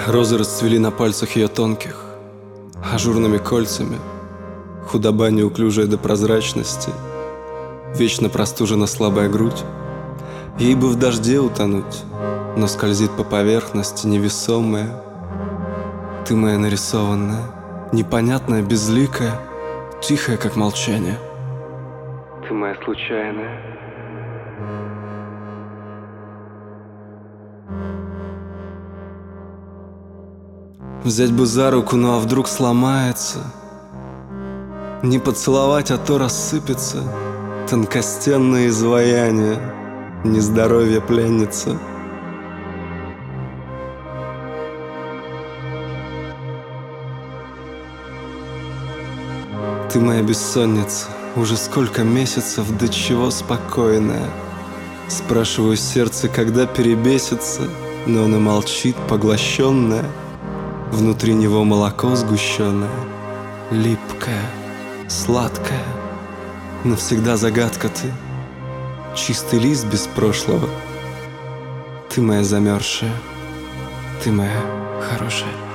Розы расцвели на пальцах ее тонких, ажурными кольцами. Худоба неуклюжая до прозрачности, вечно простужена слабая грудь. Ей бы в дожде утонуть, но скользит по поверхности невесомая. Ты моя нарисованная, непонятная, безликая, тихая, как молчание. Ты моя случайная. Взять бы за руку, ну а вдруг сломается. Не поцеловать, а то рассыпется. Тонкостенное изваяние, нездоровье пленница. Ты моя бессонница, уже сколько месяцев, до чего спокойная. Спрашиваю сердце, когда перебесится, но оно молчит, поглощенное. Внутри него молоко сгущенное, липкое, сладкое. Навсегда загадка ты, чистый лист без прошлого. Ты моя замерзшая, ты моя хорошая.